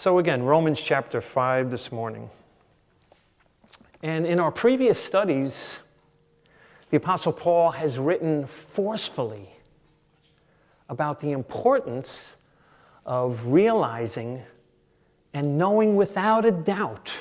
So again, Romans chapter 5 this morning. And in our previous studies, the Apostle Paul has written forcefully about the importance of realizing and knowing without a doubt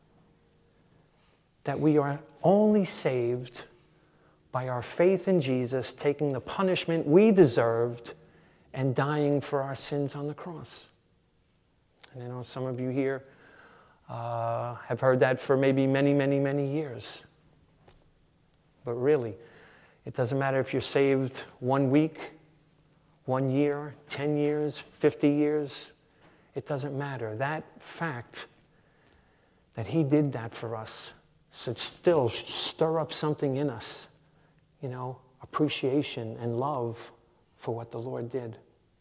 that we are only saved by our faith in Jesus taking the punishment we deserved and dying for our sins on the cross. And I know some of you here have heard that for maybe many, many, many years. But really, it doesn't matter if you're saved 1 week, 1 year, 10 years, 50 years. It doesn't matter. That fact that he did that for us should still stir up something in us, appreciation and love for what the Lord did.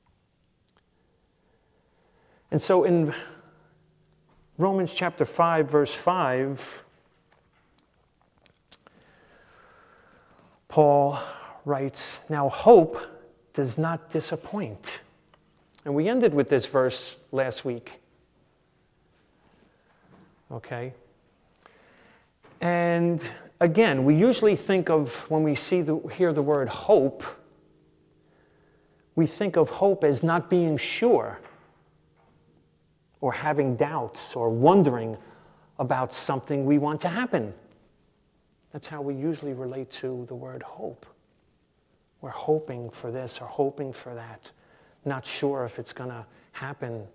And so in Romans chapter 5, verse 5, Paul writes, "Now hope does not disappoint." And we ended with this verse last week. Okay? And again, we usually think of, when we hear the word hope, we think of hope as not being sure, or having doubts, or wondering about something we want to happen. That's how we usually relate to the word hope. We're hoping for this or hoping for that, not sure if it's going to happen.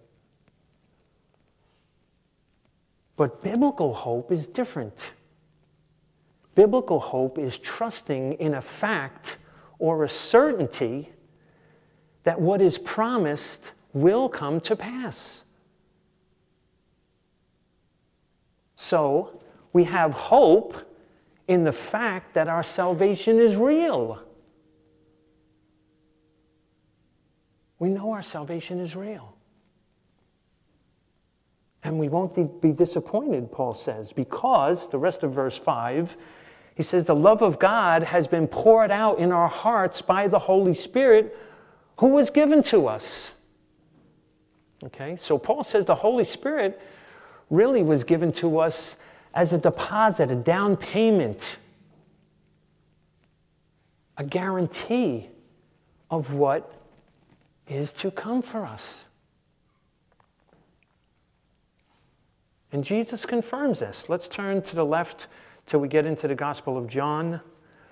But biblical hope is different. Biblical hope is trusting in a fact or a certainty that what is promised will come to pass. So, we have hope in the fact that our salvation is real. We know our salvation is real. And we won't be disappointed, Paul says, because, the rest of verse 5, he says, the love of God has been poured out in our hearts by the Holy Spirit who was given to us. Okay, so Paul says the Holy Spirit really was given to us as a deposit, a down payment, a guarantee of what is to come for us. And Jesus confirms this. Let's turn to the left till we get into the Gospel of John,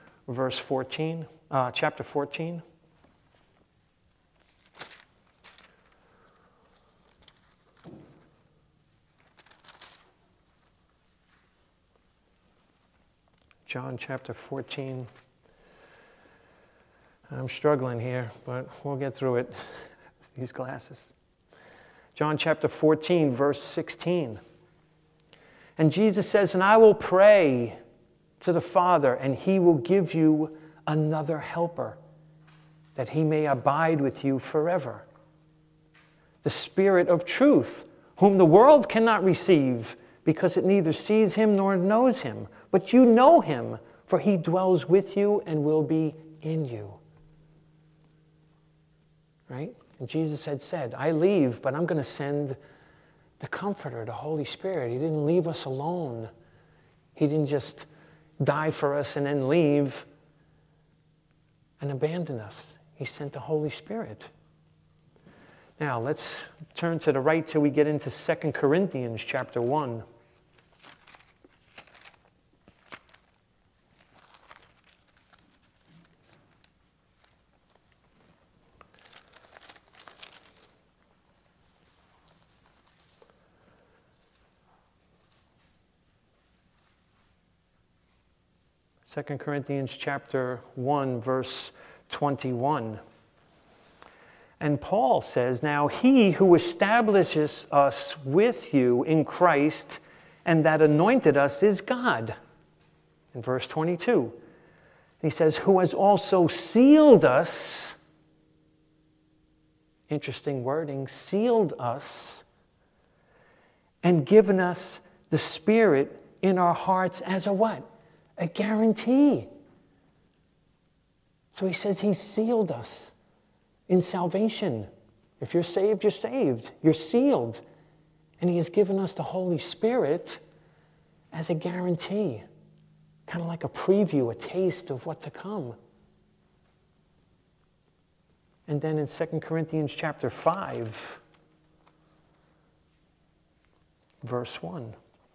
chapter 14. John chapter 14. I'm struggling here, but we'll get through it. These glasses. John chapter 14, verse 16. And Jesus says, "And I will pray to the Father, and he will give you another helper, that he may abide with you forever. The Spirit of truth, whom the world cannot receive, because it neither sees him nor knows him. But you know him, for he dwells with you and will be in you." Right? And Jesus had said, I leave, but I'm going to send the Comforter, the Holy Spirit. He didn't leave us alone. He didn't just die for us and then leave and abandon us. He sent the Holy Spirit. Now, let's turn to the right till we get into 2 Corinthians chapter 1. Second Corinthians chapter 1, verse 21. And Paul says, "Now he who establishes us with you in Christ and that anointed us is God." In verse 22, he says, "Who has also sealed us," interesting wording, sealed us, "and given us the Spirit in our hearts as a" what? A guarantee. So he says he sealed us in salvation. If you're saved, you're saved. You're sealed. And he has given us the Holy Spirit as a guarantee, kind of like a preview, a taste of what to come. And then in 2 Corinthians chapter 5, verse 1.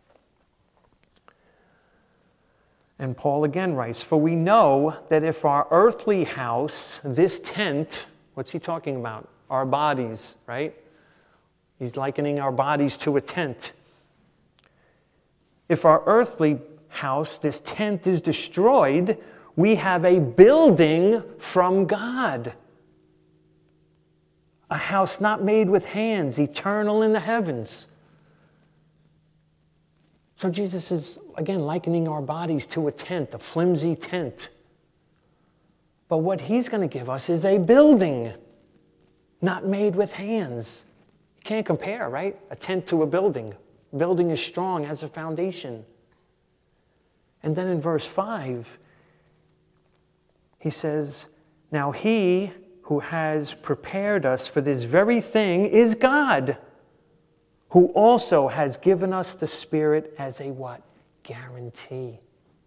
And Paul again writes, "For we know that if our earthly house, this tent," what's he talking about? Our bodies, right? He's likening our bodies to a tent. "If our earthly house, this tent, is destroyed, we have a building from God. A house not made with hands, eternal in the heavens." So Jesus is, again, likening our bodies to a tent, a flimsy tent. But what he's going to give us is a building, not made with hands. You can't compare, right? A tent to a building. A building is strong, has a foundation. And then in verse 5, he says, "Now he who has prepared us for this very thing is God, who also has given us the Spirit as a what? Guarantee."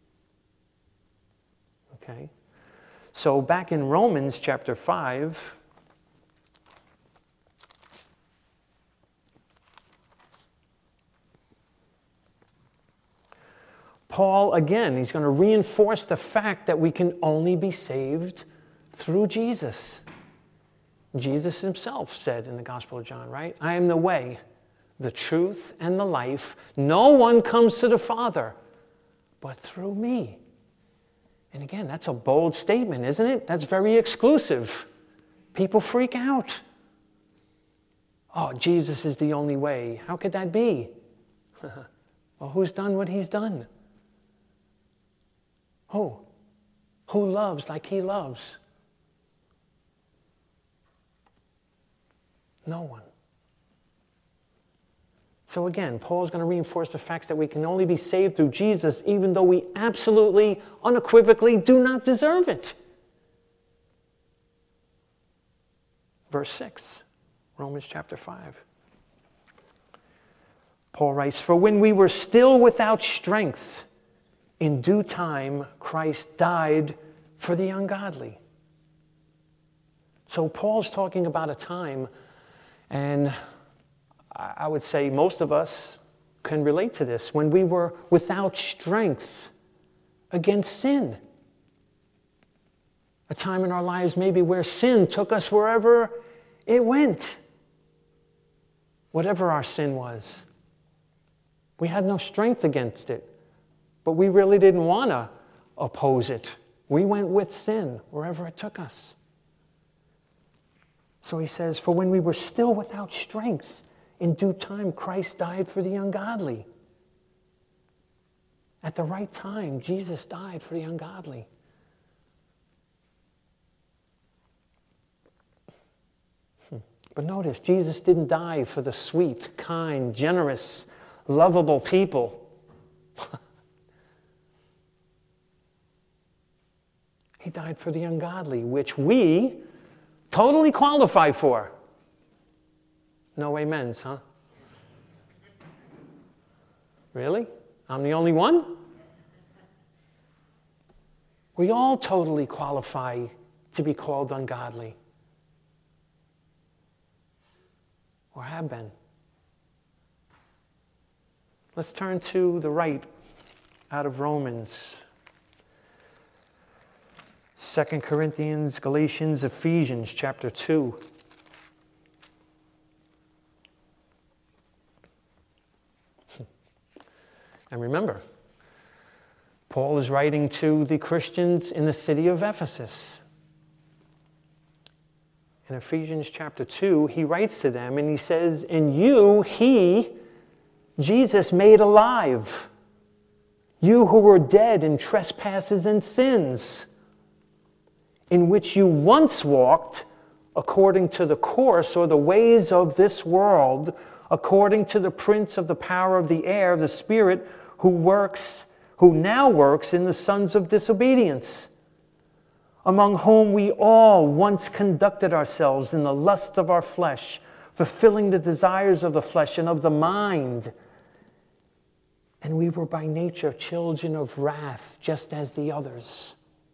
Okay? So back in Romans chapter 5, Paul, again, he's going to reinforce the fact that we can only be saved through Jesus. Jesus himself said in the Gospel of John, right? "I am the way, the truth, and the life. No one comes to the Father but through me." And again, that's a bold statement, isn't it? That's very exclusive. People freak out. Oh, Jesus is the only way. How could that be? Well, who's done what he's done? Who? Who loves like he loves? No one. So again, Paul's going to reinforce the facts that we can only be saved through Jesus, even though we absolutely, unequivocally do not deserve it. Verse 6, Romans chapter 5. Paul writes, "For when we were still without strength, in due time Christ died for the ungodly." So Paul's talking about a time, and I would say most of us can relate to this, when we were without strength against sin. A time in our lives maybe where sin took us wherever it went. Whatever our sin was. We had no strength against it, but we really didn't want to oppose it. We went with sin wherever it took us. So he says, "For when we were still without strength, in due time, Christ died for the ungodly." At the right time, Jesus died for the ungodly. But notice, Jesus didn't die for the sweet, kind, generous, lovable people. He died for the ungodly, which we totally qualify for. No amens, huh? Really? I'm the only one? We all totally qualify to be called ungodly. Or have been. Let's turn to the right out of Romans. 2 Corinthians, Galatians, Ephesians, chapter 2. And remember, Paul is writing to the Christians in the city of Ephesus. In Ephesians chapter 2, he writes to them and he says, "In you, Jesus, made alive, you who were dead in trespasses and sins, in which you once walked according to the course or the ways of this world, according to the prince of the power of the air, the spirit who now works in the sons of disobedience, among whom we all once conducted ourselves in the lust of our flesh, fulfilling the desires of the flesh and of the mind. And we were by nature children of wrath, just as the others.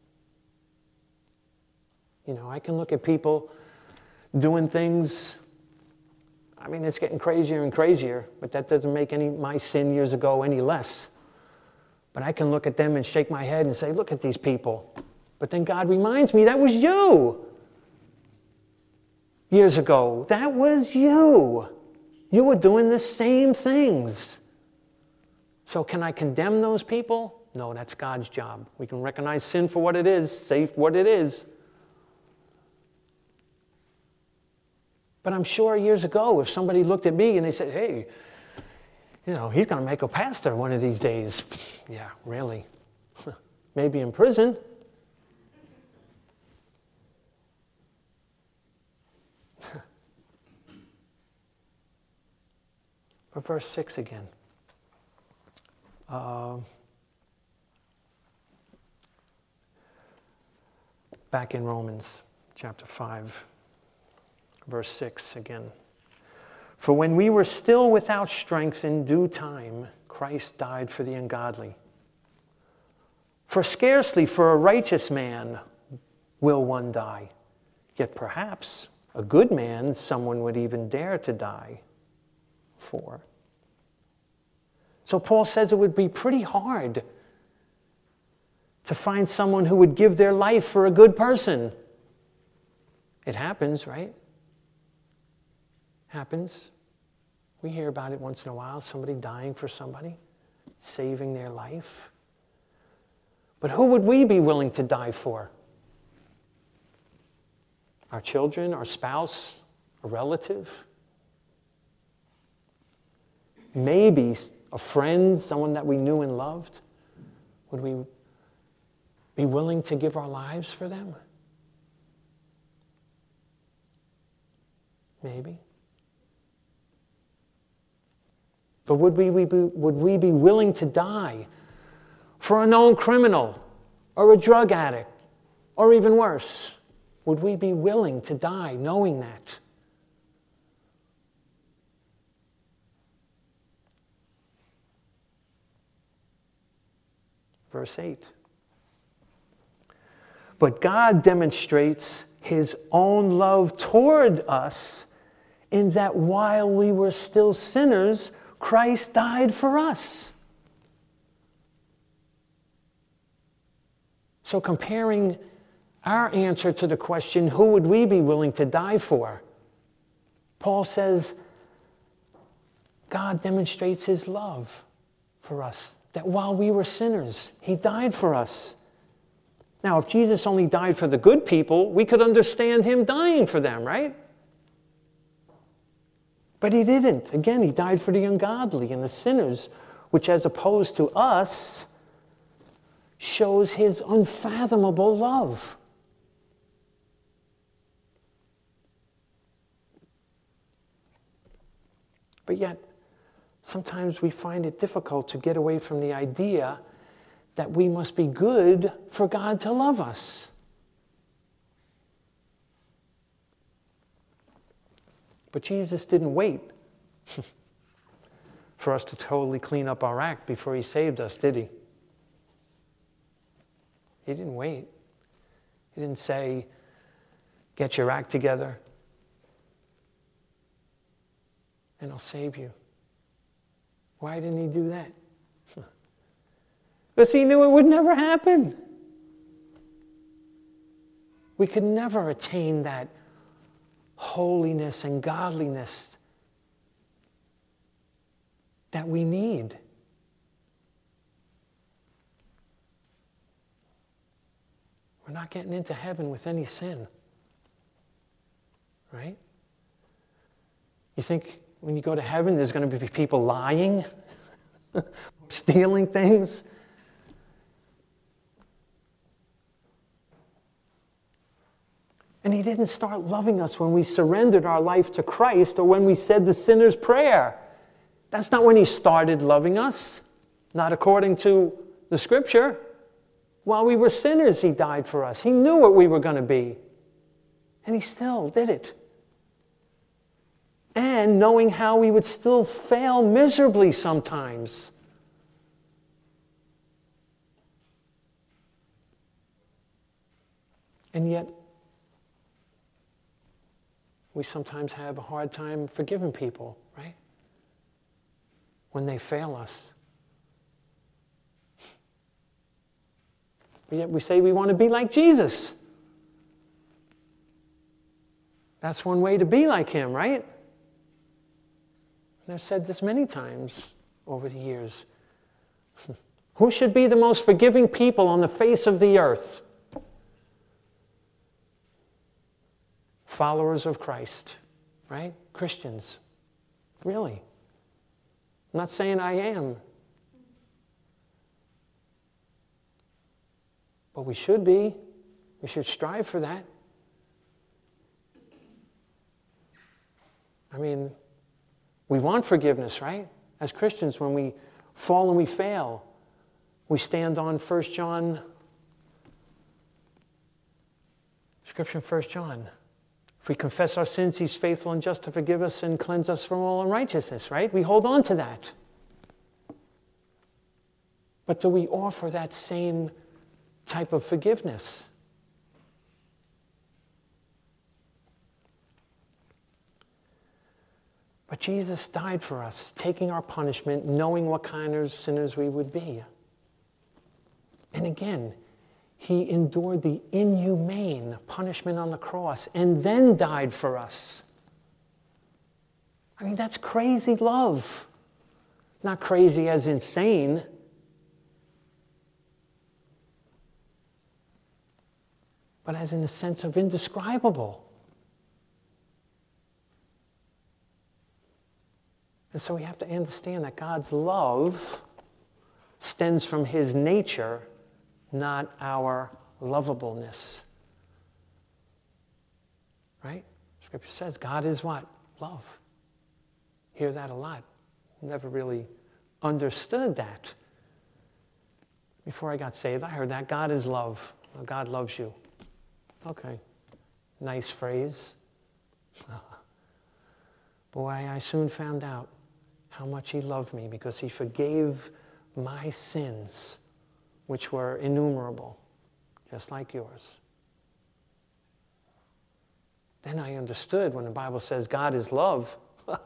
You know, I can look at people doing things, I mean, it's getting crazier and crazier, but that doesn't make my sin years ago any less. But I can look at them and shake my head and say, look at these people. But then God reminds me, that was you. Years ago, that was you. You were doing the same things. So can I condemn those people? No, that's God's job. We can recognize sin for what it is, say what it is. But I'm sure years ago, if somebody looked at me and they said, hey, you know, he's going to make a pastor one of these days. Yeah, really. Maybe in prison. But verse 6 again. Back in Romans chapter 5, verse 6 again. For when we were still without strength, in due time, Christ died for the ungodly. For scarcely for a righteous man will one die, yet perhaps a good man someone would even dare to die for. So Paul says it would be pretty hard to find someone who would give their life for a good person. It happens, right? Happens. We hear about it once in a while, somebody dying for somebody, saving their life. But who would we be willing to die for? Our children, our spouse, a relative? Maybe a friend, someone that we knew and loved? Would we be willing to give our lives for them? Maybe. But would we be willing to die for a known criminal or a drug addict or even worse? Would we be willing to die knowing that? Verse 8. But God demonstrates his own love toward us in that while we were still sinners, Christ died for us. So comparing our answer to the question, who would we be willing to die for? Paul says, God demonstrates his love for us, that while we were sinners, he died for us. Now, if Jesus only died for the good people, we could understand him dying for them, right? But he didn't. Again, he died for the ungodly and the sinners, which as opposed to us, shows his unfathomable love. But yet, sometimes we find it difficult to get away from the idea that we must be good for God to love us. But Jesus didn't wait for us to totally clean up our act before he saved us, did he? He didn't wait. He didn't say, get your act together and I'll save you. Why didn't he do that? Because he knew it would never happen. We could never attain that holiness and godliness that we need. We're not getting into heaven with any sin. Right? You think when you go to heaven there's going to be people lying, stealing things? And he didn't start loving us when we surrendered our life to Christ or when we said the sinner's prayer. That's not when he started loving us, not according to the scripture. While we were sinners, he died for us. He knew what we were going to be. And he still did it. and knowing how we would still fail miserably sometimes. And yet, we sometimes have a hard time forgiving people, right? When they fail us. But yet we say we want to be like Jesus. That's one way to be like him, right? And I've said this many times over the years. Who should be the most forgiving people on the face of the earth? Followers of Christ, right? Christians. Really. I'm not saying I am. But we should be. We should strive for that. I mean, we want forgiveness, right? As Christians, when we fall and we fail, we stand on 1 John, Scripture in 1 John. If we confess our sins, he's faithful and just to forgive us and cleanse us from all unrighteousness, right? We hold on to that. But do we offer that same type of forgiveness? But Jesus died for us, taking our punishment, knowing what kind of sinners we would be. And again, he endured the inhumane punishment on the cross and then died for us. I mean, that's crazy love. Not crazy as insane. But as in a sense of indescribable. And so we have to understand that God's love stems from his nature, not our lovableness. Right? Scripture says God is what? Love. Hear that a lot. Never really understood that. Before I got saved, I heard that God is love. Well, God loves you. Okay. Nice phrase. Boy, I soon found out how much he loved me because he forgave my sins, which were innumerable, just like yours. Then I understood when the Bible says God is love,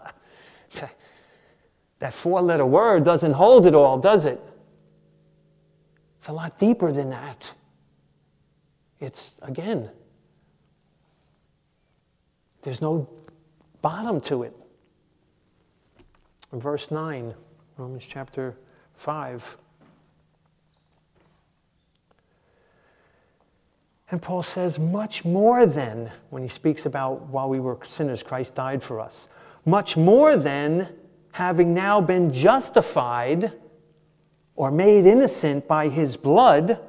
that four-letter word doesn't hold it all, does it? It's a lot deeper than that. It's, again, there's no bottom to it. In verse 9, Romans chapter 5. And Paul says, much more than, when he speaks about while we were sinners, Christ died for us. Much more than, having now been justified or made innocent by his blood,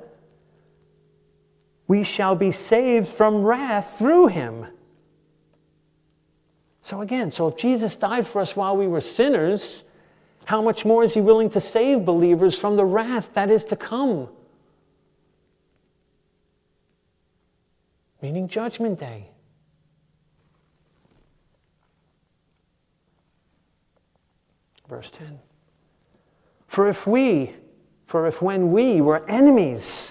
we shall be saved from wrath through him. So again, if Jesus died for us while we were sinners, how much more is he willing to save believers from the wrath that is to come? Meaning Judgment Day. Verse 10. For if when we were enemies,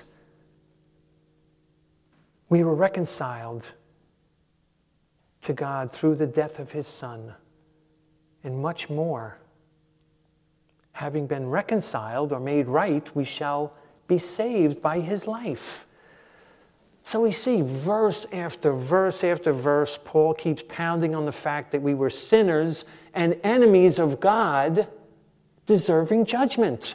we were reconciled to God through the death of his Son, and much more, having been reconciled or made right, we shall be saved by his life. So we see verse after verse after verse, Paul keeps pounding on the fact that we were sinners and enemies of God, deserving judgment.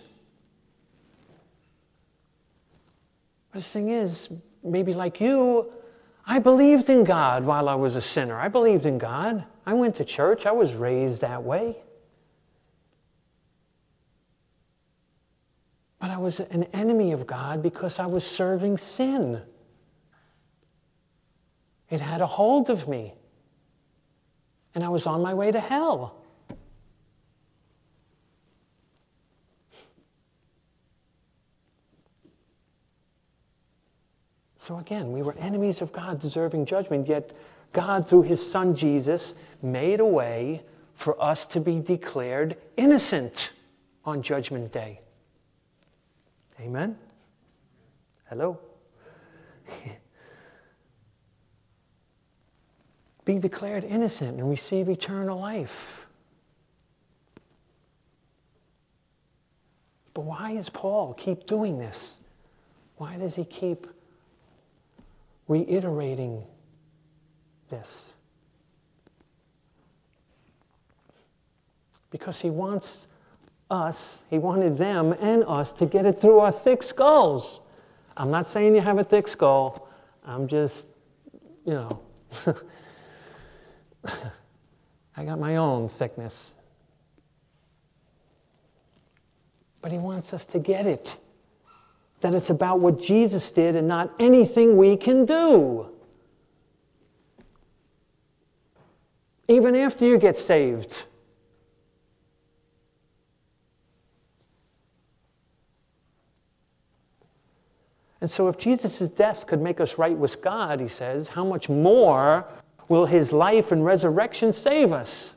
But the thing is, maybe like you, I believed in God while I was a sinner. I believed in God. I went to church. I was raised that way. But I was an enemy of God because I was serving sin. It had a hold of me. And I was on my way to hell. So again, we were enemies of God, deserving judgment, yet God, through his Son Jesus, made a way for us to be declared innocent on Judgment Day. Amen? Hello? Be declared innocent and receive eternal life. But why does Paul keep doing this? Why does he keep reiterating this? Because he wants us, he wanted them and us to get it through our thick skulls. I'm not saying you have a thick skull. I'm just, I got my own thickness. But he wants us to get it. That it's about what Jesus did and not anything we can do. Even after you get saved. And so if Jesus' death could make us right with God, he says, how much more will his life and resurrection save us?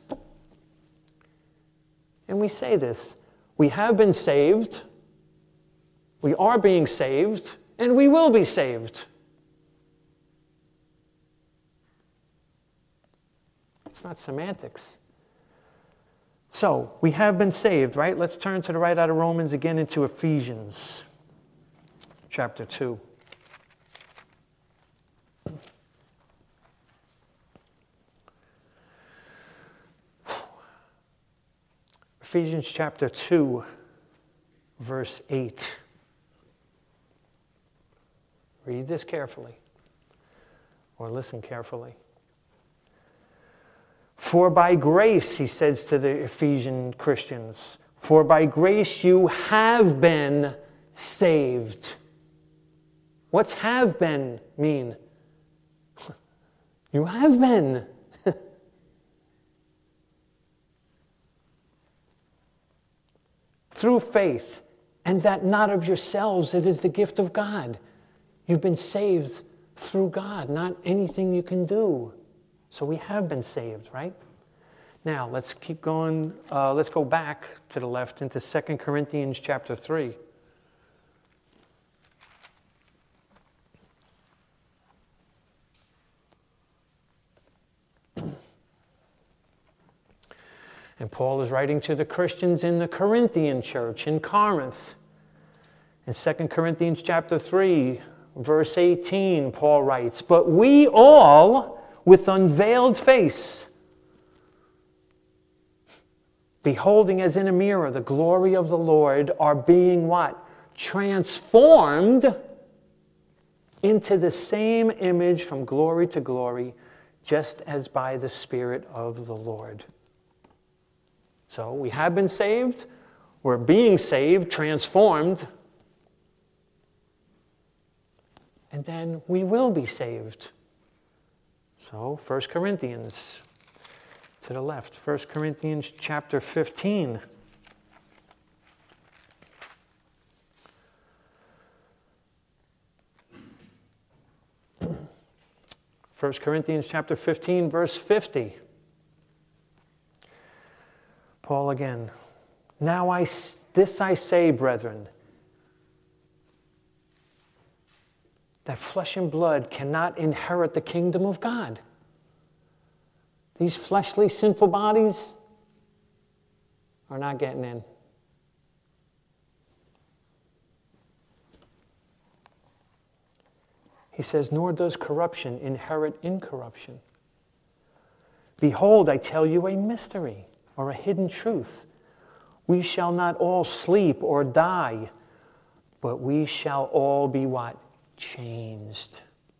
And we say this. We have been saved, we are being saved, and we will be saved. It's not semantics. So, we have been saved, right? Let's turn to the right out of Romans again into Ephesians chapter 2. Ephesians chapter 2, verse 8. Read this carefully, or listen carefully. For by grace, he says to the Ephesian Christians, for by grace you have been saved. What's have been mean? You have been. Through faith, and that not of yourselves, it is the gift of God. You've been saved through God, not anything you can do. So we have been saved, right? Now, let's keep going. Let's go back to the left into 2 Corinthians chapter 3. And Paul is writing to the Christians in the Corinthian church in Corinth. In 2 Corinthians chapter 3, verse 18, Paul writes, but we all, with unveiled face, beholding as in a mirror the glory of the Lord, are being what? Transformed into the same image from glory to glory, just as by the Spirit of the Lord. So we have been saved, we're being saved, transformed, and then we will be saved. So 1 Corinthians, to the left, 1 Corinthians chapter 15. 1 Corinthians chapter 15, verse 50. Paul again. Now this I say, brethren, that flesh and blood cannot inherit the kingdom of God. These fleshly, sinful bodies are not getting in. He says, nor does corruption inherit incorruption. Behold, I tell you a mystery, or a hidden truth. We shall not all sleep or die, but we shall all be what? Changed.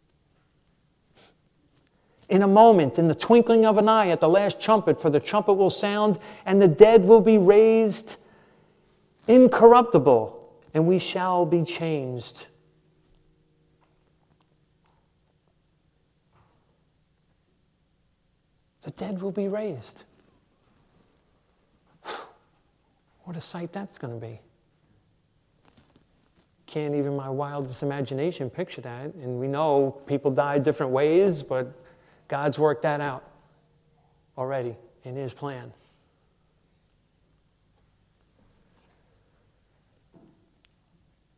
In a moment, in the twinkling of an eye, at the last trumpet, for the trumpet will sound, and the dead will be raised incorruptible, and we shall be changed. The dead will be raised. What a sight that's going to be. Can't even my wildest imagination picture that. And we know people die different ways, but God's worked that out already in his plan.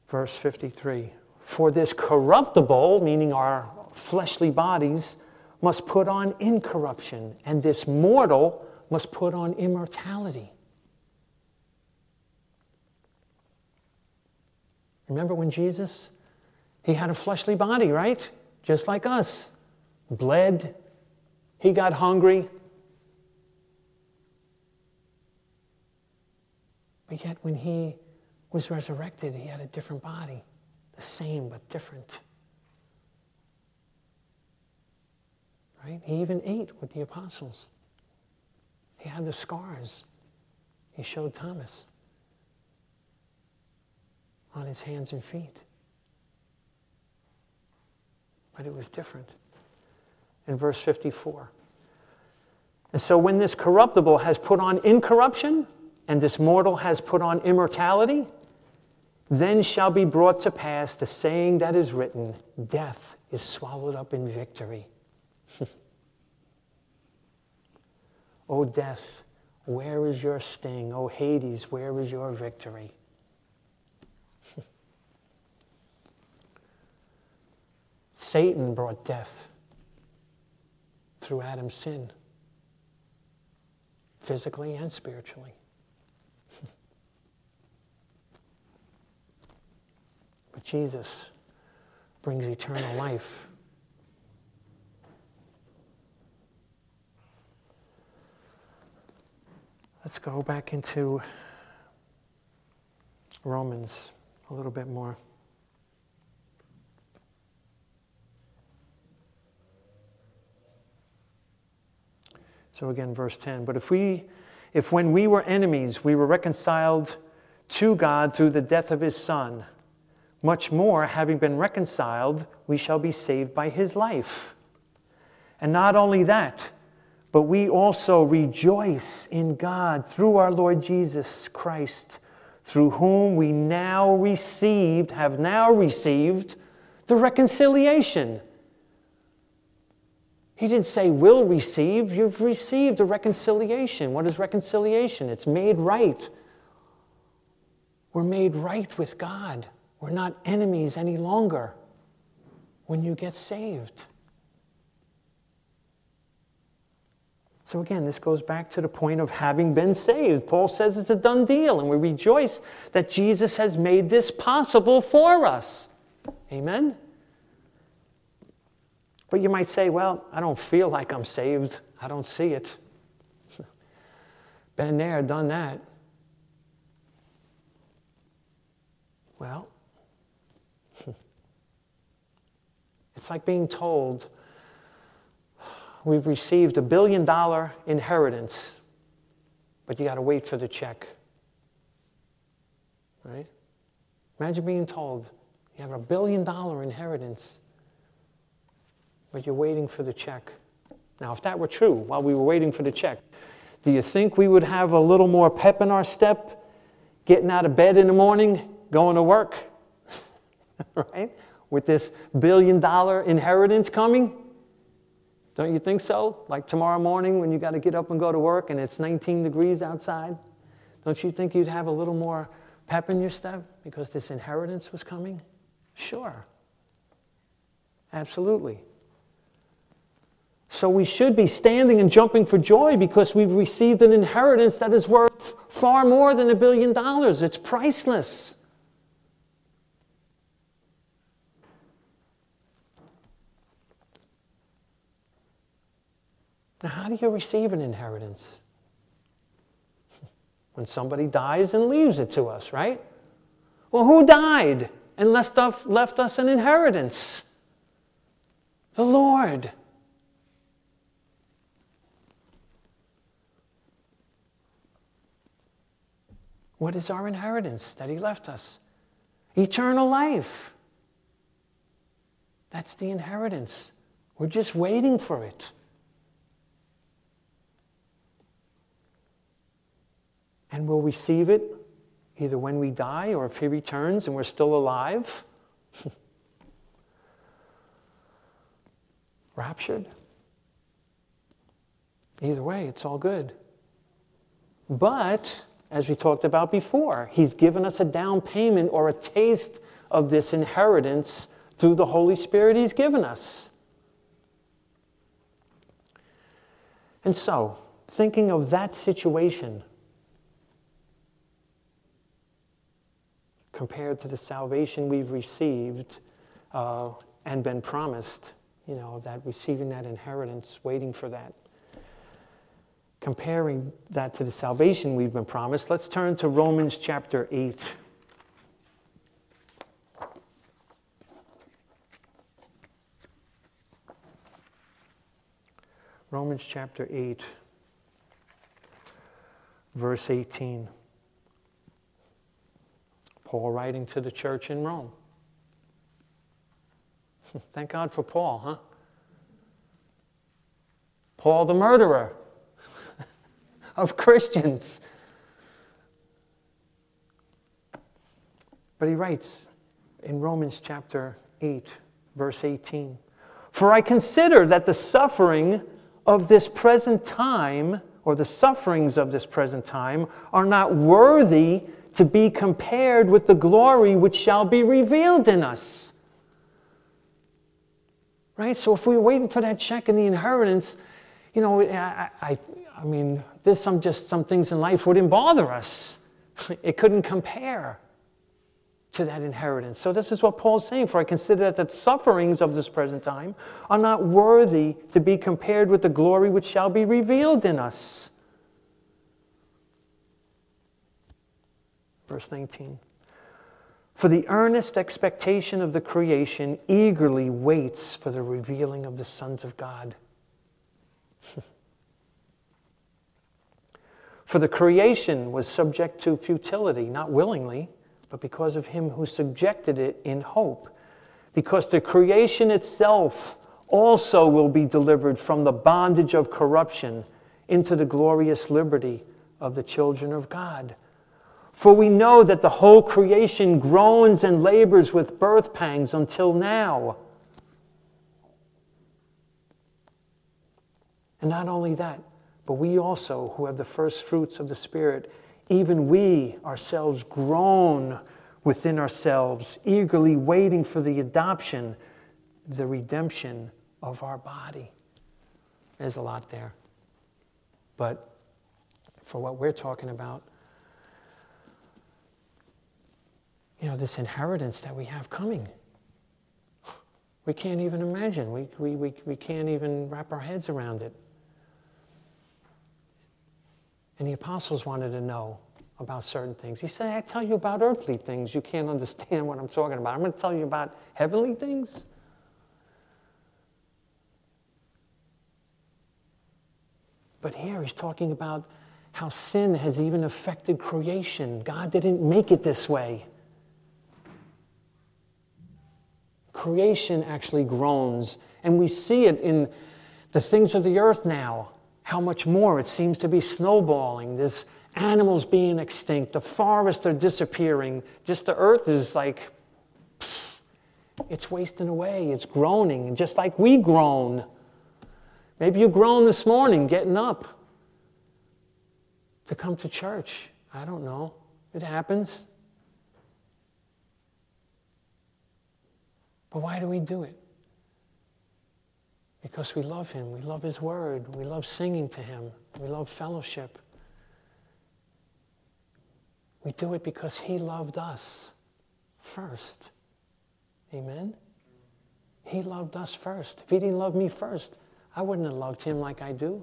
Verse 53. For this corruptible, meaning our fleshly bodies, must put on incorruption, and this mortal must put on immortality. Remember when Jesus, he had a fleshly body, right? Just like us. Bled. He got hungry. But yet when he was resurrected, he had a different body. The same, but different. Right? He even ate with the apostles. He had the scars. He showed Thomas on his hands and feet. But it was different. In verse 54. And so when this corruptible has put on incorruption, and this mortal has put on immortality, then shall be brought to pass the saying that is written, death is swallowed up in victory. O death, where is your sting? O Hades, where is your victory? Satan brought death through Adam's sin, physically and spiritually. But Jesus brings eternal life. Let's go back into Romans a little bit more. So again, verse 10. But if when we were enemies, we were reconciled to God through the death of his Son, much more, having been reconciled, we shall be saved by his life. And not only that, but we also rejoice in God through our Lord Jesus Christ, through whom we have now received the reconciliation. He didn't say will receive. You've received a reconciliation. What is reconciliation? It's made right. We're made right with God. We're not enemies any longer when you get saved. So again, this goes back to the point of having been saved. Paul says it's a done deal, and we rejoice that Jesus has made this possible for us. Amen? But you might say, well, I don't feel like I'm saved. I don't see it. Been there, done that. Well, it's like being told we've received $1 billion inheritance, but you got to wait for the check. Right? Imagine being told you have $1 billion inheritance, but you're waiting for the check. Now, if that were true, while we were waiting for the check, do you think we would have a little more pep in our step, getting out of bed in the morning, going to work? Right? With this $1 billion inheritance coming? Don't you think so? Like tomorrow morning when you got to get up and go to work and it's 19 degrees outside? Don't you think you'd have a little more pep in your step because this inheritance was coming? Sure. Absolutely. So we should be standing and jumping for joy because we've received an inheritance that is worth far more than $1 billion. It's priceless. Now, how do you receive an inheritance? When somebody dies and leaves it to us, right? Well, who died and left us an inheritance? The Lord. What is our inheritance that he left us? Eternal life. That's the inheritance. We're just waiting for it. And we'll receive it either when we die or if he returns and we're still alive. Raptured. Either way, it's all good. But, as we talked about before, he's given us a down payment or a taste of this inheritance through the Holy Spirit He's given us. And so, thinking of that situation compared to the salvation we've received and been promised, that receiving that inheritance, waiting for that. Comparing that to the salvation we've been promised, let's turn to Romans chapter 8. Romans chapter 8, verse 18. Paul writing to the church in Rome. Thank God for Paul, huh? Paul the murderer of Christians. But he writes in Romans chapter 8, verse 18, "For I consider that the suffering of this present time, or the sufferings of this present time, are not worthy to be compared with the glory which shall be revealed in us." Right? So if we're waiting for that check and the inheritance, I mean, there's some things in life wouldn't bother us. It couldn't compare to that inheritance. So this is what Paul's saying. "For I consider that the sufferings of this present time are not worthy to be compared with the glory which shall be revealed in us." Verse 19. "For the earnest expectation of the creation eagerly waits for the revealing of the sons of God." "For the creation was subject to futility, not willingly, but because of him who subjected it in hope. Because the creation itself also will be delivered from the bondage of corruption into the glorious liberty of the children of God. For we know that the whole creation groans and labors with birth pangs until now." And not only that, but we also, who have the first fruits of the Spirit, even we ourselves groan within ourselves, eagerly waiting for the adoption, the redemption of our body. There's a lot there. But for what we're talking about, this inheritance that we have coming, we can't even imagine. We can't even wrap our heads around it. And the apostles wanted to know about certain things. He said, "I tell you about earthly things. You can't understand what I'm talking about. I'm going to tell you about heavenly things." But here he's talking about how sin has even affected creation. God didn't make it this way. Creation actually groans, and we see it in the things of the earth now. How much more it seems to be snowballing. There's animals being extinct. The forests are disappearing. Just the earth is like, it's wasting away. It's groaning, just like we groan. Maybe you groaned this morning getting up to come to church. I don't know. It happens. But why do we do it? Because we love Him. We love His Word. We love singing to Him. We love fellowship. We do it because He loved us first. Amen? He loved us first. If He didn't love me first, I wouldn't have loved Him like I do.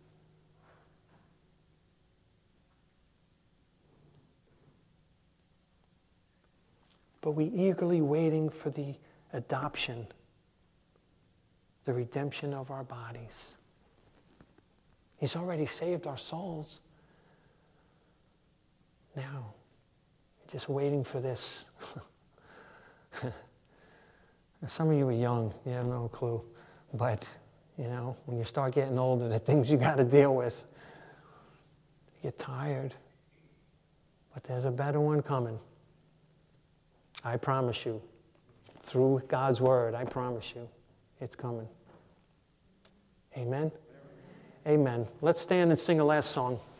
But we eagerly waiting for the adoption, the redemption of our bodies. He's already saved our souls. Now, just waiting for this. Some of you are young, you have no clue. But, when you start getting older, the things you got to deal with, you get tired. But there's a better one coming. I promise you. Through God's Word, I promise you, it's coming. Amen? Amen. Let's stand and sing a last song.